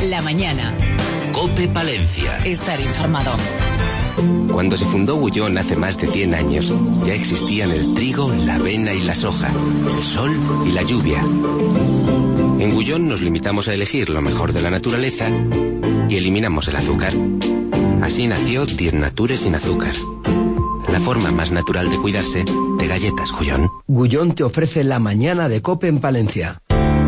La mañana. COPE Palencia. Estar informado. Cuando se fundó Gullón hace más de 100 años, ya existían el trigo, la avena y la soja, el sol y la lluvia. En Gullón nos limitamos a elegir lo mejor de la naturaleza y eliminamos el azúcar. Así nació 10 Natures sin azúcar. La forma más natural de cuidarse de galletas Gullón. Gullón te ofrece la mañana de COPE en Palencia.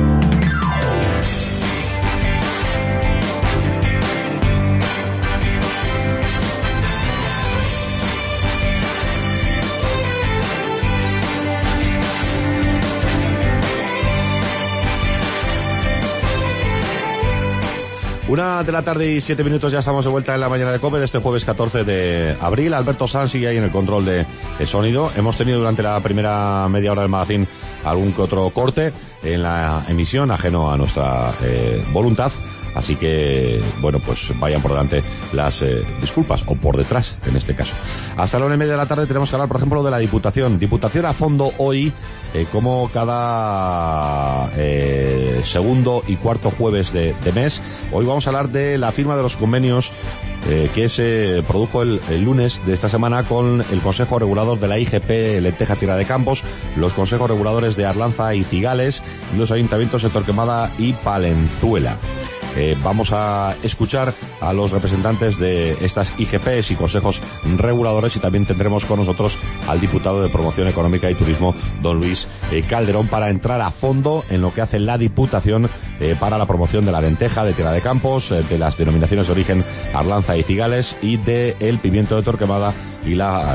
Una de la tarde y 7 minutos, ya estamos de vuelta en la mañana de COPE de este jueves 14 de abril. Alberto Sanz sigue ahí en el control de sonido. Hemos tenido durante la primera media hora del magazine algún que otro corte en la emisión, ajeno a nuestra voluntad. Así que, bueno, pues vayan por delante las disculpas, o por detrás, en este caso. Hasta la 1:30 de la tarde tenemos que hablar, por ejemplo, de la Diputación. Diputación a fondo hoy, como cada segundo y cuarto jueves de mes. Hoy vamos a hablar de la firma de los convenios que se produjo el lunes de esta semana con el Consejo Regulador de la IGP Lenteja Tierra de Campos, los consejos reguladores de Arlanza y Cigales y los ayuntamientos de Torquemada y Palenzuela. Vamos a escuchar a los representantes de estas IGPs y consejos reguladores, y también tendremos con nosotros al diputado de Promoción Económica y Turismo, don Luis Calderón, para entrar a fondo en lo que hace la Diputación para la promoción de la lenteja de Tierra de Campos, de las denominaciones de origen Arlanza y Cigales, y de el pimiento de Torquemada y la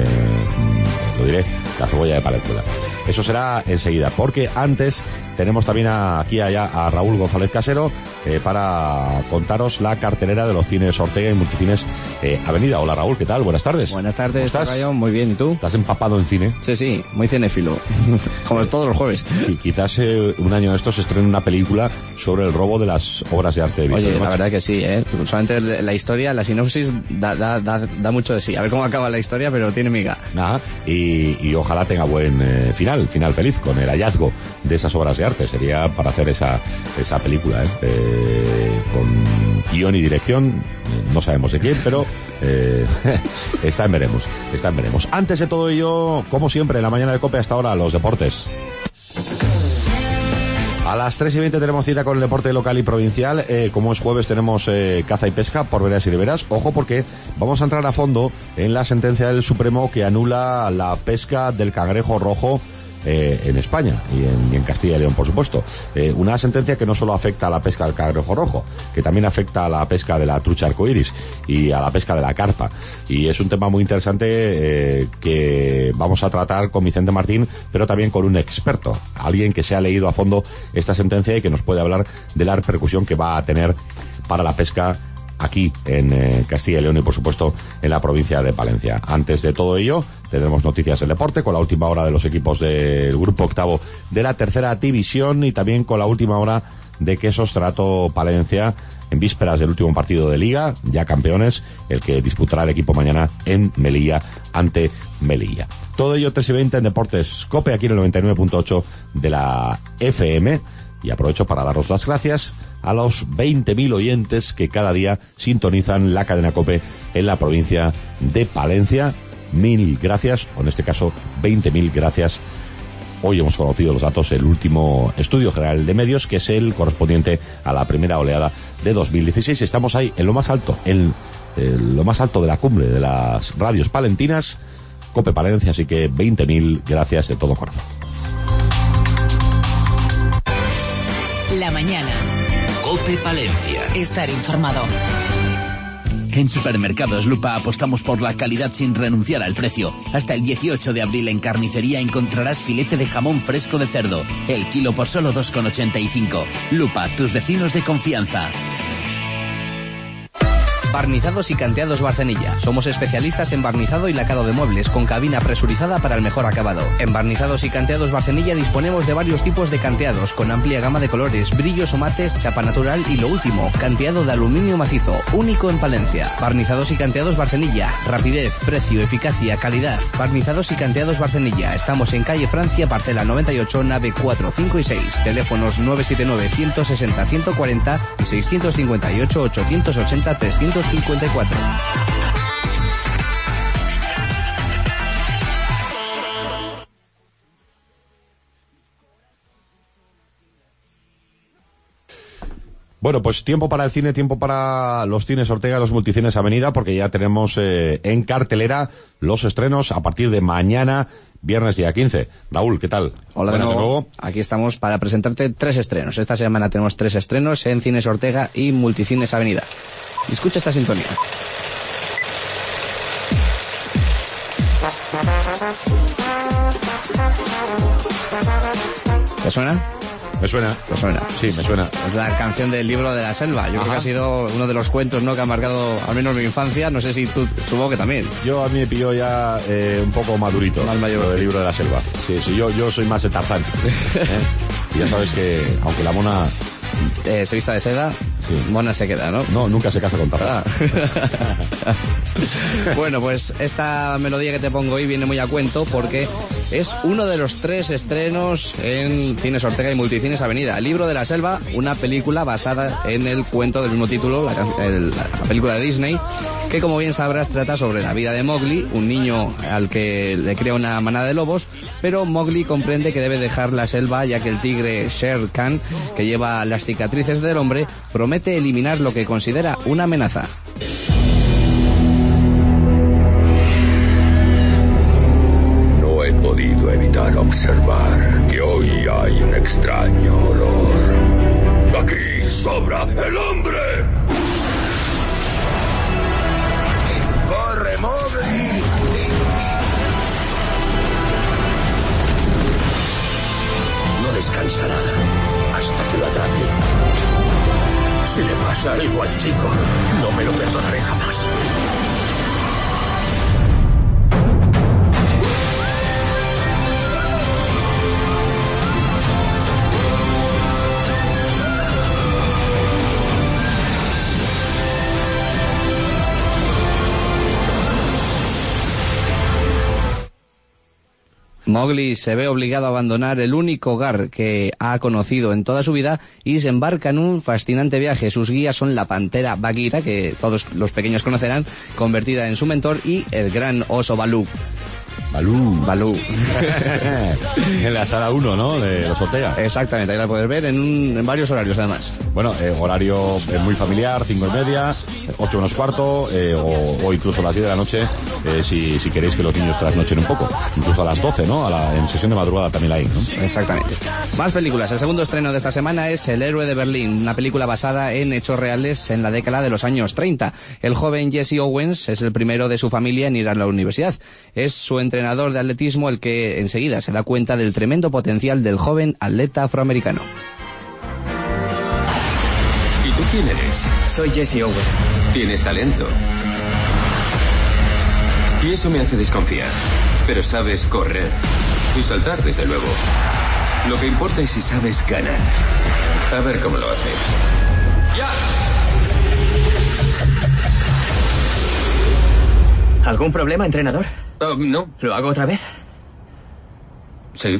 cebolla de Palenzuela. Eso será enseguida, porque antes tenemos también aquí a Raúl González Casero para contaros la cartelera de los cines Ortega y Multicines Avenida. Hola Raúl, ¿qué tal? Buenas tardes. Buenas tardes, ¿Cómo estás? Muy bien, ¿y tú? ¿Estás empapado en cine? Sí, muy cinéfilo, como todos los jueves. Y quizás un año de estos se estrene una película sobre el robo de las obras de arte de Víctor Oye, Macho. la verdad que sí, solamente la historia, la sinopsis da mucho de sí. A ver cómo acaba la historia, pero tiene miga. Ajá, y ojalá tenga buen final feliz, con el hallazgo de esas obras de arte. Sería para hacer esa película, con guión y dirección, no sabemos de quién, pero está en veremos. Antes de todo ello, como siempre, en la mañana de COPE, hasta ahora los deportes. A las 3:20 tenemos cita con el deporte local y provincial. Como es jueves, tenemos caza y pesca por veras y riberas. Ojo, porque vamos a entrar a fondo en la sentencia del Supremo que anula la pesca del cangrejo rojo en España y en Castilla y León, por supuesto. Una sentencia que no solo afecta a la pesca del cangrejo rojo, que también afecta a la pesca de la trucha arcoíris y a la pesca de la carpa. Y es un tema muy interesante que vamos a tratar con Vicente Martín, pero también con un experto, alguien que se ha leído a fondo esta sentencia y que nos puede hablar de la repercusión que va a tener para la pesca aquí en Castilla y León y, por supuesto, en la provincia de Palencia. Antes de todo ello, tenemos noticias del deporte con la última hora de los equipos del grupo octavo de la tercera división, y también con la última hora de Quesos Trato Palencia en vísperas del último partido de Liga, ya campeones, el que disputará el equipo mañana en Melilla ante Melilla. Todo ello 3:20 en Deportes COPE, aquí en el 99.8 de la FM. Y aprovecho para daros las gracias a los 20.000 oyentes que cada día sintonizan la cadena COPE en la provincia de Palencia. 1.000 gracias, o en este caso 20.000 gracias. Hoy hemos conocido los datos del último estudio general de medios, que es el correspondiente a la primera oleada de 2016. Estamos ahí en lo más alto, en lo más alto de la cumbre de las radios palentinas, COPE Palencia, así que 20.000 gracias de todo corazón. La mañana. COPE Palencia. Estar informado. En Supermercados Lupa apostamos por la calidad sin renunciar al precio. Hasta el 18 de abril en carnicería encontrarás filete de jamón fresco de cerdo. El kilo por solo 2,85. Lupa, tus vecinos de confianza. Barnizados y Canteados Barcenilla. Somos especialistas en barnizado y lacado de muebles, con cabina presurizada para el mejor acabado. En Barnizados y Canteados Barcenilla disponemos de varios tipos de canteados, con amplia gama de colores, brillos o mates, chapa natural y lo último, canteado de aluminio macizo, único en Palencia. Barnizados y Canteados Barcenilla. Rapidez, precio, eficacia, calidad. Barnizados y Canteados Barcenilla. Estamos en calle Francia, parcela 98, nave 4, 5 y 6. Teléfonos 979 160 140 y 658 880 354. Bueno, pues tiempo para el cine, tiempo para los cines Ortega, los multicines Avenida, porque ya tenemos en cartelera los estrenos a partir de mañana, viernes día 15. Raúl, ¿qué tal? Hola de nuevo. Aquí estamos para presentarte 3 estrenos. Esta semana tenemos 3 estrenos en Cines Ortega y Multicines Avenida. Escucha esta sintonía. ¿Te suena? Me suena. ¿Te suena? Sí, me suena. Es la canción del Libro de la Selva. Yo creo que ha sido uno de los cuentos, ¿no?, que ha marcado al menos mi infancia. No sé si tú, supongo que también. Yo a mí me pilló ya un poco madurito. Más mayor. Lo del Libro de la Selva. Sí, yo soy más de Tarzán. Y ya sabes que, aunque la mona... se vista de seda, sí, mona se queda, ¿no? No, nunca se casa con Tarzán. Bueno, pues esta melodía que te pongo hoy viene muy a cuento porque es uno de los 3 estrenos en Cines Ortega y Multicines Avenida. El Libro de la Selva, una película basada en el cuento del mismo título, la película de Disney, que como bien sabrás trata sobre la vida de Mowgli, un niño al que le crea una manada de lobos, pero Mowgli comprende que debe dejar la selva ya que el tigre Shere Khan, que lleva las cicatrices del hombre, promete eliminar lo que considera una amenaza. No he podido evitar observar que hoy hay un extraño olor. Aquí sobra el hombre. ¡Corre, Mowgli! No descansará hasta que lo atrape. Si le pasa algo al chico, no me lo perdonaré jamás. Mowgli se ve obligado a abandonar el único hogar que ha conocido en toda su vida y se embarca en un fascinante viaje. Sus guías son la pantera Bagheera, que todos los pequeños conocerán, convertida en su mentor, y el gran oso Balú. Balú. En la sala 1, ¿no?, de los Ortega. Exactamente, ahí la puedes ver en varios horarios además. Bueno, horario muy familiar, 5:30, 8 menos cuarto, o incluso a las 10 de la noche, si queréis que los niños trasnochen un poco. Incluso a las 12, ¿no? En sesión de madrugada también la hay, ¿no? Exactamente. Más películas. El segundo estreno de esta semana es El héroe de Berlín, una película basada en hechos reales en la década de los años 30. El joven Jesse Owens es el primero de su familia en ir a la universidad. Es su entrenador de atletismo el que enseguida se da cuenta del tremendo potencial del joven atleta afroamericano. ¿Y tú quién eres? Soy Jesse Owens. Tienes talento. Y eso me hace desconfiar. Pero sabes correr. Y saltar, desde luego. Lo que importa es si sabes ganar. A ver cómo lo haces. ¡Ya! ¿Algún problema, entrenador? No. ¿Lo hago otra vez? Sí.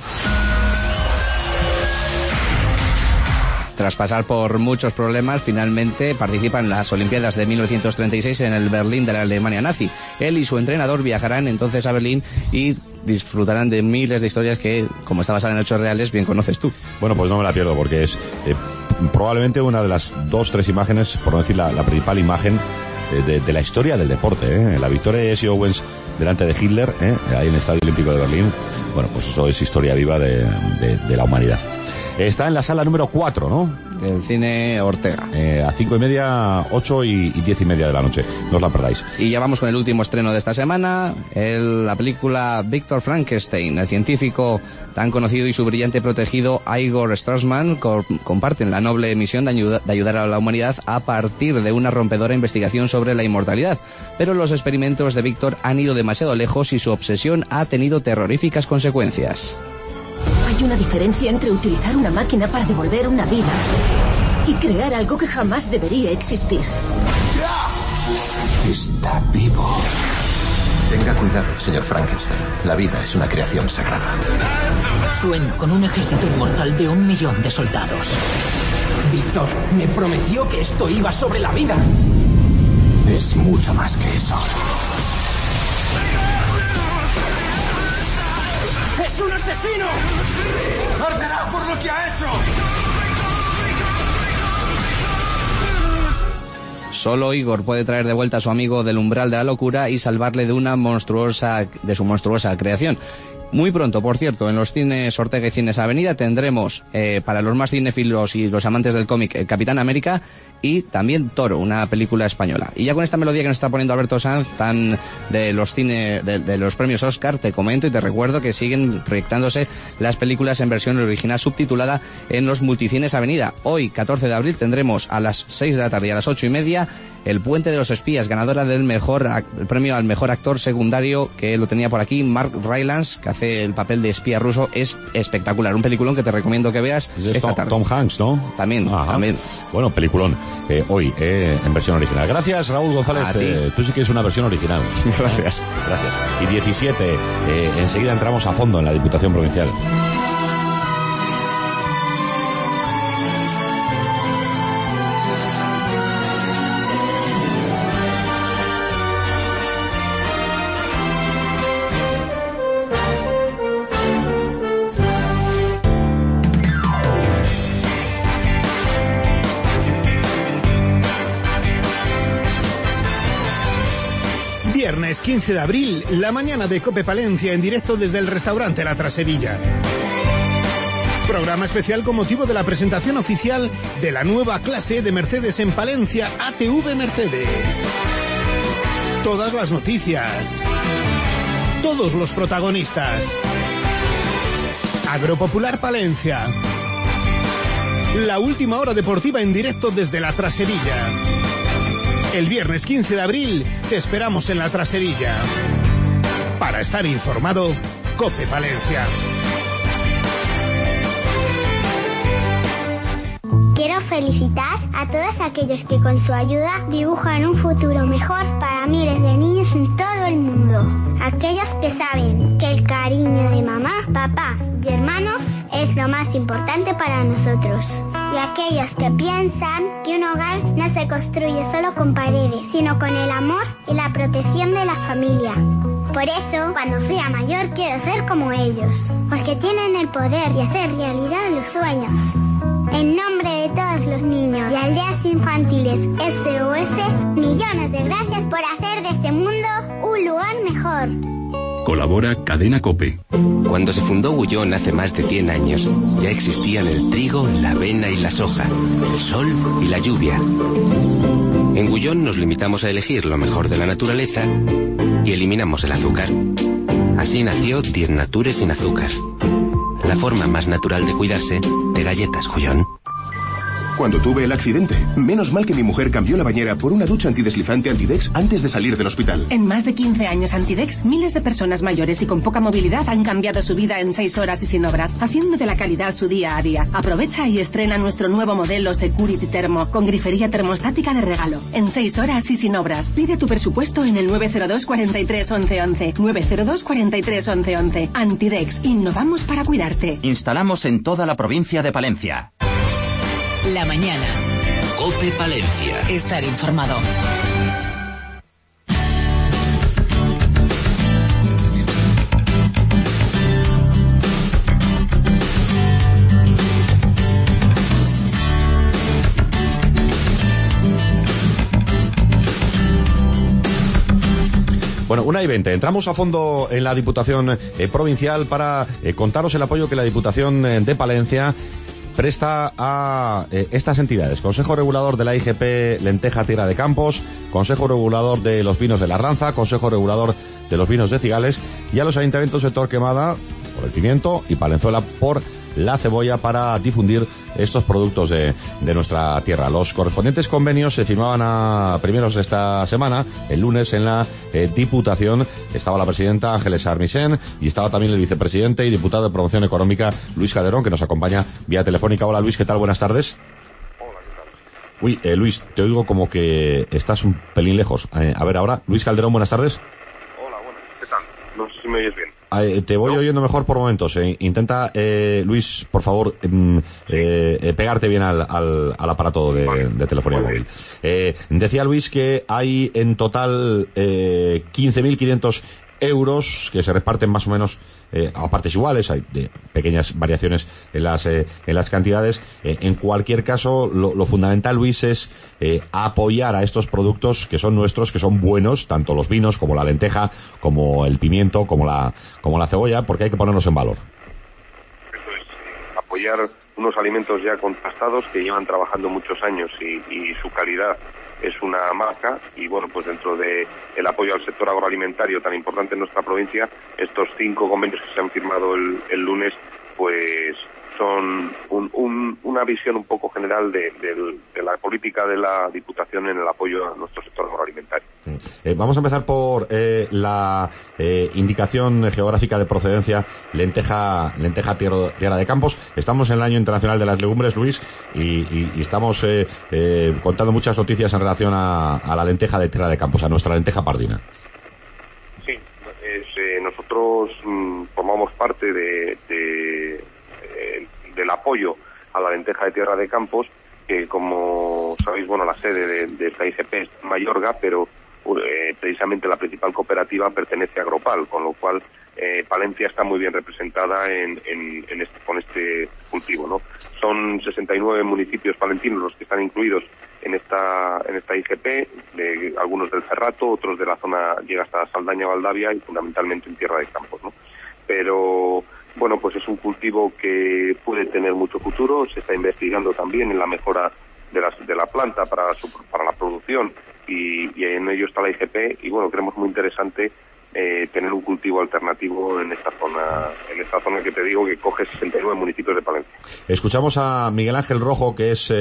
Tras pasar por muchos problemas, finalmente participa en las Olimpiadas de 1936 en el Berlín de la Alemania nazi. Él y su entrenador viajarán entonces a Berlín y disfrutarán de miles de historias que, como está basada en hechos reales, bien conoces tú. Bueno, pues no me la pierdo porque es probablemente una de las 2-3 imágenes, por no decir la principal imagen de la historia del deporte. La victoria de Jesse Owens delante de Hitler, ahí en el Estadio Olímpico de Berlín, bueno, pues eso es historia viva de la humanidad. Está en la sala número 4, ¿no? del cine Ortega. A 5:30, 8 y 10:30 de la noche. No os la perdáis. Y ya vamos con el último estreno de esta semana, la película Víctor Frankenstein. El científico tan conocido y su brillante protegido Igor Strassman comparten la noble misión de ayudar a la humanidad a partir de una rompedora investigación sobre la inmortalidad. Pero los experimentos de Víctor han ido demasiado lejos y su obsesión ha tenido terroríficas consecuencias. Hay una diferencia entre utilizar una máquina para devolver una vida y crear algo que jamás debería existir. Está vivo. Tenga cuidado, señor Frankenstein. La vida es una creación sagrada. Sueño con un ejército inmortal de 1 millón de soldados. Víctor me prometió que esto iba sobre la vida. Es mucho más que eso. ¡Es un asesino! ¡Arderá por lo que ha hecho! Solo Igor puede traer de vuelta a su amigo del umbral de la locura y salvarle de su monstruosa creación. Muy pronto, por cierto, en los cines Ortega y Cines Avenida tendremos, para los más cinéfilos y los amantes del cómic, el Capitán América y también Toro, una película española. Y ya con esta melodía que nos está poniendo Alberto Sanz, tan de los premios Oscar, te comento y te recuerdo que siguen proyectándose las películas en versión original subtitulada en los Multicines Avenida. Hoy, 14 de abril, tendremos a las 6 de la tarde y a las 8:30 El Puente de los Espías, ganadora del el premio al mejor actor secundario, que lo tenía por aquí, Mark Rylance, que hace el papel de espía ruso. Es espectacular, un peliculón que te recomiendo que veas esta tarde. Tom Hanks, ¿no? También. Bueno, peliculón. Hoy, en versión original. Gracias, Raúl González. A ti. Tú sí que es una versión original. Gracias. Y 17, enseguida entramos a fondo en la Diputación Provincial. Viernes 15 de abril, la mañana de COPE Palencia en directo desde el restaurante La Traserilla. Programa especial con motivo de la presentación oficial de la nueva clase de Mercedes en Palencia, ATV Mercedes. Todas las noticias. Todos los protagonistas. Agropopular Palencia. La última hora deportiva en directo desde La Traserilla. El viernes 15 de abril te esperamos en La Traserilla. Para estar informado, COPE Palencia. Quiero felicitar a todos aquellos que con su ayuda dibujan un futuro mejor para miles de niños en todo el mundo. Aquellos que saben que el cariño de mamá, papá y hermanos es lo más importante para nosotros. Y aquellos que piensan que un hogar no se construye solo con paredes, sino con el amor y la protección de la familia. Por eso, cuando sea mayor, quiero ser como ellos, porque tienen el poder de hacer realidad los sueños. En nombre de todos los niños y aldeas infantiles SOS, millones de gracias por hacer de este mundo un lugar mejor. Colabora Cadena COPE. Cuando se fundó Gullón hace más de 100 años, ya existían el trigo, la avena y la soja, el sol y la lluvia. En Gullón nos limitamos a elegir lo mejor de la naturaleza y eliminamos el azúcar. Así nació 10 Nature sin azúcar. La forma más natural de cuidarse de galletas Gullón. Cuando tuve el accidente, menos mal que mi mujer cambió la bañera por una ducha antideslizante Antidex antes de salir del hospital. En más de 15 años Antidex, miles de personas mayores y con poca movilidad han cambiado su vida en 6 horas y sin obras, haciendo de la calidad su día a día. Aprovecha y estrena nuestro nuevo modelo Security Thermo, con grifería termostática de regalo. En 6 horas y sin obras. Pide tu presupuesto en el 902 43 11 11. 902 43 11 11. Antidex, innovamos para cuidarte. Instalamos en toda la provincia de Palencia. La mañana. COPE Palencia. Estar informado. Bueno, 1:20. Entramos a fondo en la Diputación Provincial para contaros el apoyo que la Diputación de Palencia presta a estas entidades: Consejo Regulador de la IGP Lenteja Tierra de Campos, Consejo Regulador de los Vinos de la Arlanza, Consejo Regulador de los Vinos de Cigales, y a los ayuntamientos de Torquemada por el pimiento y Palenzuela por la cebolla, para difundir estos productos de nuestra tierra. Los correspondientes convenios se firmaban a primeros de esta semana. El lunes en la Diputación estaba la presidenta Ángeles Armisen y estaba también el vicepresidente y diputado de Promoción Económica Luis Calderón, que nos acompaña vía telefónica. Hola Luis, ¿qué tal? Buenas tardes. Hola, ¿qué tal? Uy, Luis, te oigo como que estás un pelín lejos. A ver ahora. Luis Calderón, buenas tardes. Hola, buenas, ¿qué tal? No sé si me oyes bien. Te voy oyendo mejor por momentos. Intenta, Luis, por favor, pegarte bien al aparato de telefonía móvil. Decía Luis que hay en total 15.500 euros que se reparten más o menos a partes iguales. Hay pequeñas variaciones en las cantidades. En cualquier caso, lo fundamental, Luis, es apoyar a estos productos que son nuestros, que son buenos, tanto los vinos como la lenteja, como el pimiento, como la cebolla, porque hay que ponerlos en valor. Eso es, apoyar unos alimentos ya contrastados que llevan trabajando muchos años y su calidad es una marca. Y bueno, pues dentro de el apoyo al sector agroalimentario tan importante en nuestra provincia, estos 5 convenios que se han firmado el lunes, pues son una visión un poco general de la política de la Diputación en el apoyo a nuestro sector agroalimentario. Vamos a empezar por la indicación geográfica de procedencia lenteja tierra de Campos. Estamos en el Año Internacional de las Legumbres, Luis, y estamos contando muchas noticias en relación a la lenteja de Tierra de Campos, a nuestra lenteja pardina. Sí, nosotros formamos parte del apoyo a la lenteja de Tierra de Campos, que como sabéis, bueno, la sede de esta IGP es Mayorga, pero precisamente la principal cooperativa pertenece a Agropal, con lo cual Palencia está muy bien representada con este cultivo, ¿no? Son 69 municipios palentinos los que están incluidos en esta IGP, algunos del Cerrato, otros de la zona, llega hasta Saldaña, Valdavia, y fundamentalmente en Tierra de Campos, ¿no? Pero bueno, pues es un cultivo que puede tener mucho futuro. Se está investigando también en la mejora de la planta para la producción, y en ello está la IGP. Y bueno, creemos muy interesante tener un cultivo alternativo en esta zona que te digo que coge 69 municipios de Palencia. Escuchamos a Miguel Ángel Rojo, que es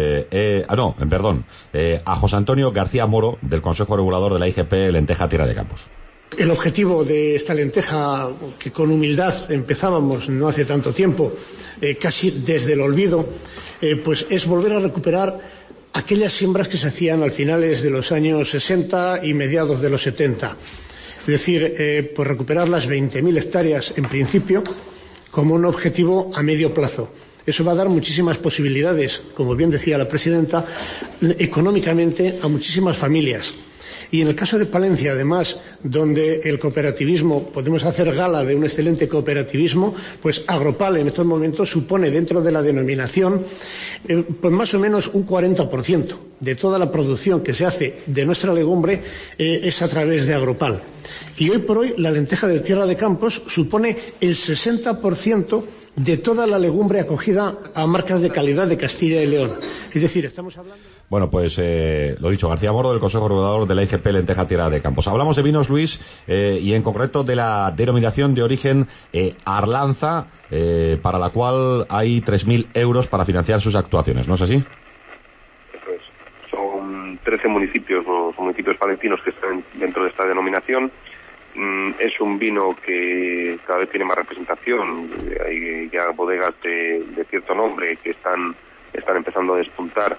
a José Antonio García Moro, del Consejo Regulador de la IGP Lenteja Tierra de Campos. El objetivo de esta lenteja, que con humildad empezábamos no hace tanto tiempo, casi desde el olvido, pues es volver a recuperar aquellas siembras que se hacían al finales de los años 60 y mediados de los 70. Es decir, pues recuperar las 20.000 hectáreas en principio como un objetivo a medio plazo. Eso va a dar muchísimas posibilidades, como bien decía la presidenta, económicamente a muchísimas familias. Y en el caso de Palencia, además, donde el cooperativismo, podemos hacer gala de un excelente cooperativismo, pues Agropal en estos momentos supone dentro de la denominación pues más o menos un 40% de toda la producción que se hace de nuestra legumbre es a través de Agropal. Y hoy por hoy la lenteja de Tierra de Campos supone el 60% de toda la legumbre acogida a marcas de calidad de Castilla y León. Es decir, estamos hablando... Bueno, pues lo dicho, García Moro, del Consejo Regulador de la IGP Lenteja Tierra de Campos. Hablamos de vinos, Luis, y en concreto de la denominación de origen Arlanza, para la cual hay 3.000 euros para financiar sus actuaciones, ¿no es así? Eso es. Son 13 municipios, los municipios palentinos que están dentro de esta denominación. Es un vino que cada vez tiene más representación. Hay ya bodegas de cierto nombre que están empezando a despuntar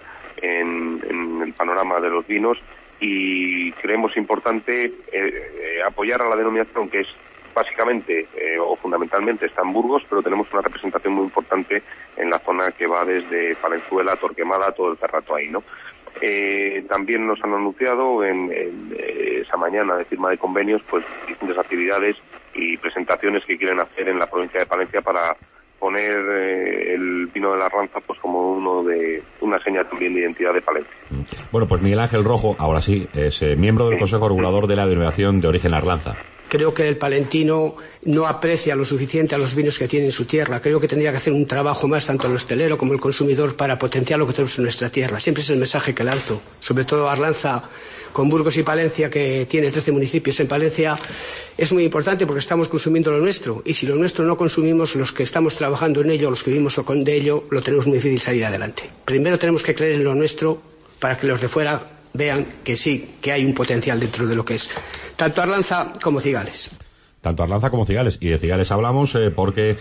en el panorama de los vinos, y creemos importante apoyar a la denominación, que es básicamente o fundamentalmente está en Burgos, pero tenemos una representación muy importante en la zona que va desde Palenzuela, Torquemada, todo el Cerrato ahí, ¿no? También nos han anunciado en esa mañana de firma de convenios pues distintas actividades y presentaciones que quieren hacer en la provincia de Palencia para poner el vino de la Arlanza pues como una señal también de identidad de Palencia. Bueno, pues Miguel Ángel Rojo, ahora sí, es miembro del Consejo Regulador de la Denominación de Origen Arlanza. Creo que el palentino no aprecia lo suficiente a los vinos que tiene en su tierra. Creo que tendría que hacer un trabajo más, tanto el hostelero como el consumidor, para potenciar lo que tenemos en nuestra tierra. Siempre es el mensaje que lanzo. Sobre todo Arlanza, con Burgos y Palencia, que tiene 13 municipios en Palencia, es muy importante porque estamos consumiendo lo nuestro. Y si lo nuestro no consumimos, los que estamos trabajando en ello, los que vivimos de ello, lo tenemos muy difícil salir adelante. Primero tenemos que creer en lo nuestro para que los de fuera vean que sí, que hay un potencial dentro de lo que es tanto Arlanza como Cigales. Tanto Arlanza como Cigales. Y de Cigales hablamos porque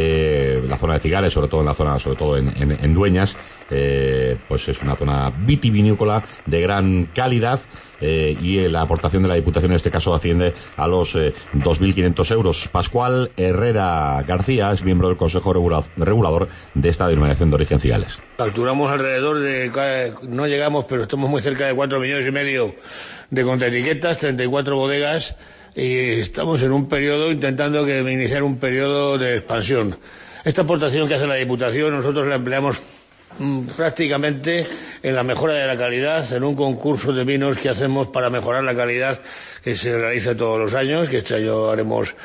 la zona de Cigales, sobre todo en Dueñas, pues es una zona vitivinícola de gran calidad, y la aportación de la Diputación en este caso asciende a los 2.500 euros. Pascual Herrera García es miembro del Consejo Regulador de esta denominación de origen Cigales. Facturamos alrededor de, no llegamos, pero estamos muy cerca de 4,5 millones de contraetiquetas, 34 bodegas, y estamos en un periodo intentando iniciar un periodo de expansión. Esta aportación que hace la Diputación nosotros la empleamos prácticamente en la mejora de la calidad, en un concurso de vinos que hacemos para mejorar la calidad, que se realiza todos los años, que este año haremos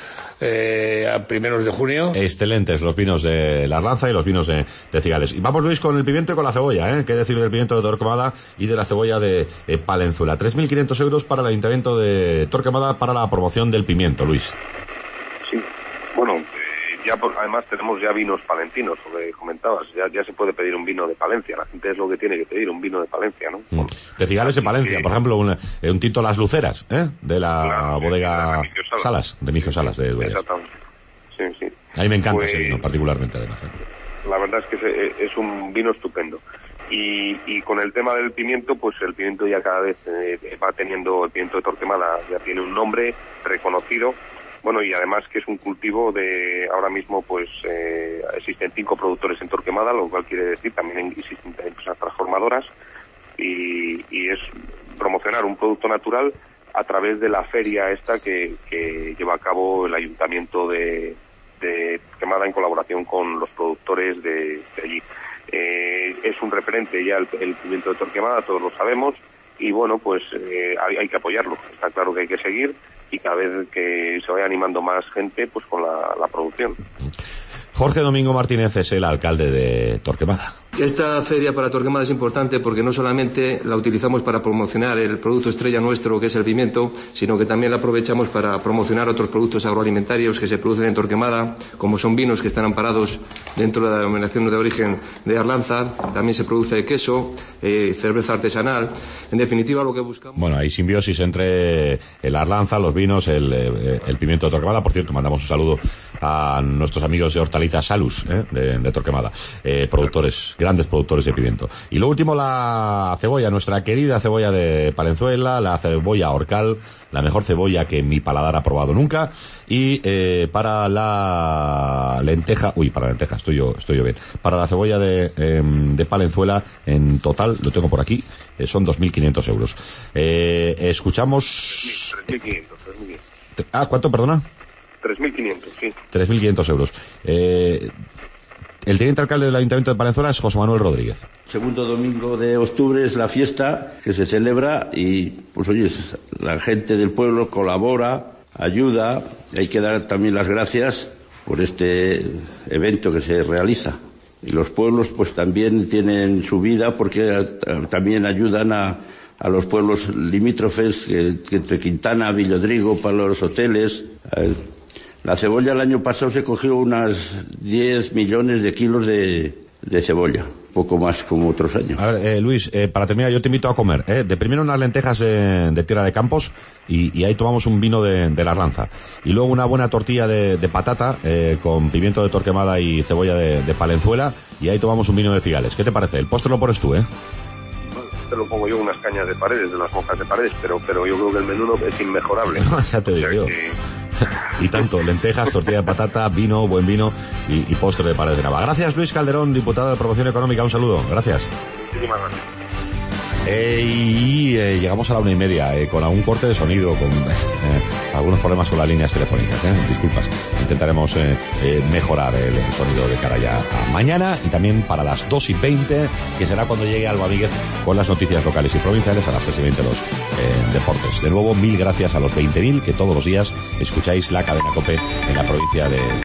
a primeros de junio. Excelentes los vinos de la Arlanza y los vinos de Cigales. Y vamos, Luis, con el pimiento y con la cebolla, ¿Qué decir del pimiento de Torquemada y de la cebolla de Palenzuela? 3.500 euros para el Ayuntamiento de Torquemada para la promoción del pimiento, Luis. Sí, bueno, además tenemos ya vinos palentinos, lo que comentabas, ya se puede pedir un vino de Palencia. La gente es lo que tiene que pedir, un vino de Palencia, ¿no? De Cigales de Palencia, por ejemplo, un tinto Las Luceras, de la bodega Salas, de Migio Salas de Dueñas. Exactamente, sí. A mí me encanta ese vino, particularmente, además. La verdad es que es un vino estupendo. Y con el tema del pimiento, pues el pimiento ya cada vez va teniendo, el pimiento de Torquemada ya tiene un nombre reconocido. Bueno, y además que es un cultivo ahora mismo pues existen 5 productores en Torquemada, lo cual quiere decir también existen empresas transformadoras, y es promocionar un producto natural a través de la feria esta que lleva a cabo el Ayuntamiento de Torquemada en colaboración con los productores de allí. Es un referente ya el pimiento de Torquemada, todos lo sabemos, y bueno, pues hay que apoyarlo, está claro que hay que seguir, y cada vez que se vaya animando más gente pues con la producción. Jorge Domingo Martínez es el alcalde de Torquemada. Esta feria para Torquemada es importante porque no solamente la utilizamos para promocionar el producto estrella nuestro, que es el pimiento, sino que también la aprovechamos para promocionar otros productos agroalimentarios que se producen en Torquemada, como son vinos que están amparados dentro de la denominación de origen de Arlanza. También se produce queso, cerveza artesanal. En definitiva, lo que buscamos... Bueno, hay simbiosis entre el Arlanza, los vinos, el pimiento de Torquemada. Por cierto, mandamos un saludo a nuestros amigos de Hortalizas Salus, de Torquemada, grandes productores de pimiento. Y lo último, la cebolla, nuestra querida cebolla de Palenzuela, la cebolla Orcal, la mejor cebolla que mi paladar ha probado nunca. Y para la lenteja, estoy yo bien. Para la cebolla de Palenzuela, en total, lo tengo por aquí, son 2.500 euros. Escuchamos... 3.500. ¿Cuánto, perdona? 3.500, sí. 3.500 euros. El teniente alcalde del Ayuntamiento de Palenzuela es José Manuel Rodríguez. Segundo domingo de octubre es la fiesta que se celebra y, pues oye, la gente del pueblo colabora, ayuda. Hay que dar también las gracias por este evento que se realiza. Y los pueblos pues también tienen su vida porque también ayudan a los pueblos limítrofes, entre Quintana, Villodrigo, para los hoteles. La cebolla el año pasado se cogió unas 10 millones de kilos de cebolla, poco más como otros años. A ver, Luis, para terminar, yo te invito a comer, de primero unas lentejas de Tierra de Campos y ahí tomamos un vino de la Arlanza. Y luego una buena tortilla de patata con pimiento de Torquemada y cebolla de Palenzuela, y ahí tomamos un vino de Cigales. ¿Qué te parece? El postre lo pones tú, Te lo pongo yo unas cañas de Paredes, de las monjas de Paredes, pero yo creo que el menú es inmejorable. Ya te digo yo. Y tanto, lentejas, tortilla de patata, vino, buen vino y postre de Paredes de Nava. Gracias, Luis Calderón, diputado de Promoción Económica. Un saludo. Gracias. Muchísimas gracias. Y llegamos a la 1:30 con algún corte de sonido, con algunos problemas con las líneas telefónicas. Disculpas, intentaremos mejorar el sonido de cara ya a mañana, y también para las 2:20, que será cuando llegue Alba Míguez con las noticias locales y provinciales, a las 3:20 los deportes. De nuevo, mil gracias a los 20.000 que todos los días escucháis la cadena COPE en la provincia de